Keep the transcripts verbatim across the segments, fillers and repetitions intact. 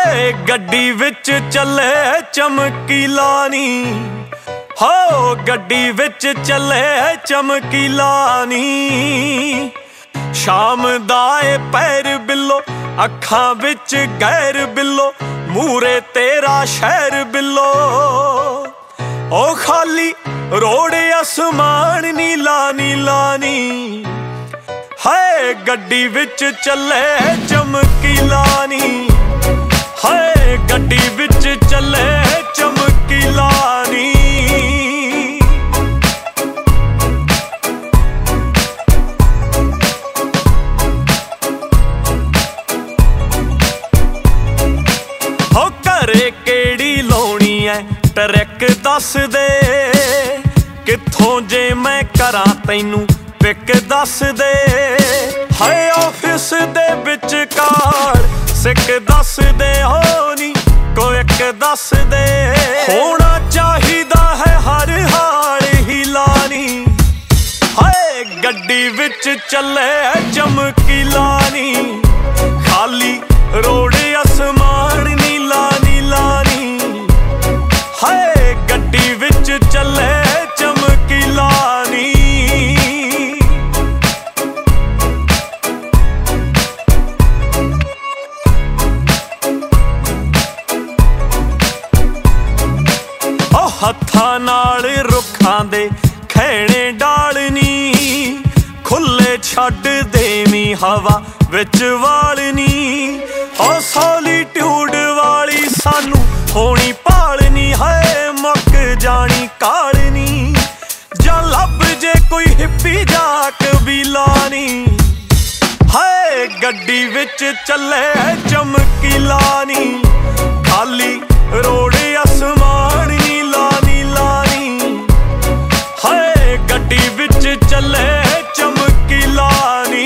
ਹਾਏ ਗੱਡੀ ਵਿੱਚ ਚੱਲੇ ਚਮਕੀਲਾ ਨੀ, ਹੋ ਗੱਡੀ ਵਿੱਚ ਚੱਲੇ ਚਮਕੀਲਾ ਨੀ। ਸ਼ਾਮ ਦਾ ਏ ਪੈਰ ਬਿੱਲੋ, ਅੱਖਾਂ ਵਿੱਚ ਗੈਰ ਬਿੱਲੋ, ਮੂਰੇ ਤੇਰਾ ਸ਼ਹਿਰ ਬਿੱਲੋ। ਉਹ ਖਾਲੀ ਰੋਡ ਅਸਮਾਨ ਨੀਲਾ ਨੀਲਾ ਨੀ, ਹਾਏ ਗੱਡੀ ਵਿੱਚ ਚੱਲੇ ਚਮਕੀਲਾ ਨੀ, ਹਾਏ ਗੱਡੀ ਵਿੱਚ ਚੱਲੇ ਚਮਕੀਲਾ ਨੀ। ਹੋ ਘਰੇ ਕਿਹੜੀ ਲਾਉਣੀ ਐ ਟਰੈਕ ਦੱਸ ਦੇ, ਕਿੱਥੋਂ ਜੇ ਮੈਂ ਕਰਾਂ ਤੈਨੂੰ ਪਿਕ ਦੱਸ ਦੇ। ਹਾਏ ਆਫਿਸ ਦੇ ਵਿਚਕਾਰ ਸਿੱਕ ਦੱਸ ਦੇ, ਹੋ ਨੀ ਕੋਈ ਇੱਕ ਦੱਸ ਦੇ। ਹੋਣਾ ਚਾਹੀਦਾ ਹੈ ਹਰ ਹਾਲ ਹੀਲਾ ਨੀ, ਹਾਏ ਗੱਡੀ ਵਿੱਚ ਚੱਲੇ ਚਮਕੀਲਾ ਨੀ। ਖਾਲੀ ਰੋਡ ਅਸਮਾਨ ਨੀਲਾ ਨੀਲਾ ਨੀ, ਹਾਏ ਗੱਡੀ ਵਿੱਚ ਚੱਲੇ ਚਮਕੀਲਾ ਨੀ। ਹੱਥਾਂ ਨਾਲ ਰੁੱਖਾਂ ਦੇ ਖੈਣੇ ਡਾਲ ਨੀ, ਖੁੱਲੇ ਛੱਡ ਦੇਵੀਂ ਹਵਾ ਵਿੱਚ ਵਾਲ ਨੀ। ਹੋ ਸੋਲੀਟਿਊਡ ਵਾਲੀ ਸਾਨੂੰ ਹੋਣੀ ਭਾਲਨੀ, ਹਾਏ ਮੁੱਕ ਜਾਣੀ ਕਾਲਨੀ। ਜਾਂ ਲੱਭ ਜੇ ਕੋਈ ਹਿੱਪੀ ਜਾਂ ਕਬੀਲਾ ਨੀ, ਹਾਏ ਗੱਡੀ ਵਿੱਚ ਚੱਲੇ ਚਮਕੀਲਾ ਨੀ। ਖਾਲੀ ਰੋਡ ਅਸਮਾਨ ਨੀਲਾ ਨੀਲਾ ਨੀ, ਹਾਏ ਗੱਡੀ ਵਿੱਚ ਚੱਲੇ ਚਮਕੀਲਾ ਨੀ।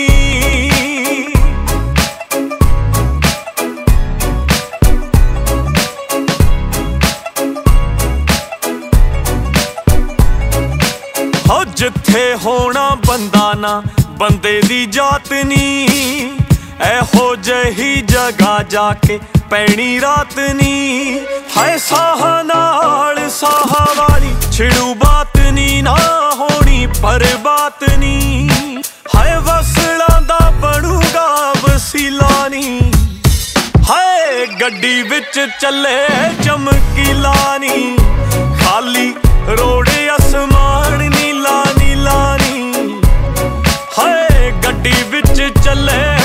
ਹੋ ਜਿੱਥੇ ਹੋਣਾ ਬੰਦਾ ਨਾ ਬੰਦੇ ਦੀ ਜਾਤ ਨੀ, ਇਹੋ ਜਿਹੀ ਜਗ੍ਹਾ ਜਾ ਕੇ ਪੈਣੀ ਰਾਤ ਨੀ। ਹਾਏ ਸਾਹਾਂ ਨਾਲ ਸਾਹਾਂ ਵਾਲੀ ਛਿੜੂ ਬਾਤ ਨੀ, ਨਾ ਹੋਣੀ ਪਰ ਬਾਤ ਨੀ। ਹਾਏ ਵਸਲਾਂ ਦਾ ਬਣੂਗਾ ਵਸੀਲਾ ਨੀ, ਹਾਏ ਗੱਡੀ ਵਿੱਚ ਚੱਲੇ ਚਮਕੀਲਾ ਨੀ। ਖਾਲੀ ਰੋਡ ਅਸਮਾਨ ਨੀਲਾ ਨੀਲਾ ਨੀ, ਹਾਏ ਗੱਡੀ ਵਿੱਚ ਚੱਲੇ